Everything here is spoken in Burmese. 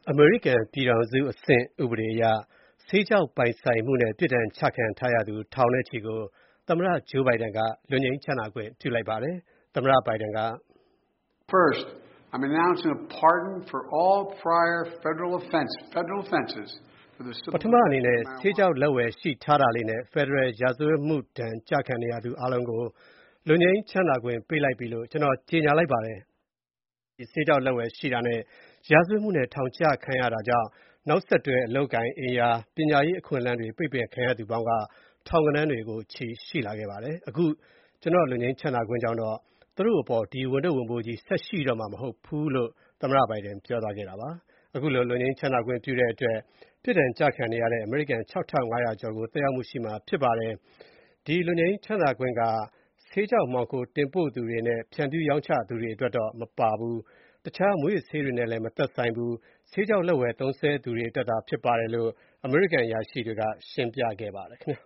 အမေရိကန်ပြည်ထောင်စုအဆင့်ဥပဒေအရဆေးခြောက်ပိုင်ဆိုင်မှုနဲ့ပြစ်ဒဏ်ချခံထားရသူထောင်နဲ့ချီကိုသမ္မတ Joe Biden ကလွတ်ငြိမ်းချမ်းသာခွင့်ပြုလိုက်ပါတယ်။ သမ္မတ Biden က First, I'm announcing a pardon for all prior federal offenses for the ပထမအနေနဲ့ဆေးခြောက်လက်ဝယ်ရှိထားတာလေးနဲ့ ဖက်ဒရယ်ရာဇဝတ်မှုဒဏ်ကျခံနေရသူအားလုံးကိုလွတ်ငြိမ်းချမ်းသာခွင့်ပေးလိုက်ပြီလို့ကျွန်တော်ကြေညာလိုက်ပါတယ်။ဆေးခြောက်လက်ဝယ်ရှိတာနဲ့ရာဇဝတ်မှုနဲ့ထောင်ချခံရတာကြောင့်နောက်ဆက်တွဲအလုပ်ကိုင်အိမ်ယာပညာရေးအခွင့်အလမ်းတွေပိတ်ပင်ခံရသူပေါင်းကထောင်ဂဏန်းတွေကိုချီရှိလာခဲ့ပါတယ်။အခုကျွန်တော်လွတ်ငြိမ်းချမ်းသာခွင့်ကြောင့်တော့သူတို့အပေါ်ဒီဝန်ထုတ်ဝန်ပိုးကြီးဆက်ရှိတော့မှာမဟုတ်ဘူးလို့သမ္မတ Biden ပြောသွားခဲ့တာပါ။အခုလိုလွတ်ငြိမ်းချမ်းသာခွင့်ပြုတဲ့အတွက်ပြစ်ဒဏ်ကျခံနေရတဲ့အမေရိကန် 6,500 ကျော်ကိုသက်ရောက်မှုရှိမှာဖြစ်ပါတယ်။ဒီလွတ်ငြိမ်းချမ်းသာခွင့်ကဆေးခြောက်မှောင်ခိုတင်ပို့သူတွေနဲ့ဖြန့်ဖြူးရောင်းချသူတွေအတွက်တော့မပါဘူး။တခြားမူးယစ်ဆေးတွေနဲ့လည်းမသက်ဆိုင်ဘူး။ဆေးခြောက်လက်ဝယ်သုံးစွဲသူတွေအတွက်သာဖြစ်ပါတယ်လို့အမေရိကန်အရာရှိတွေကရှင်းပြခဲ့ပါတယ်ခင်ဗျာ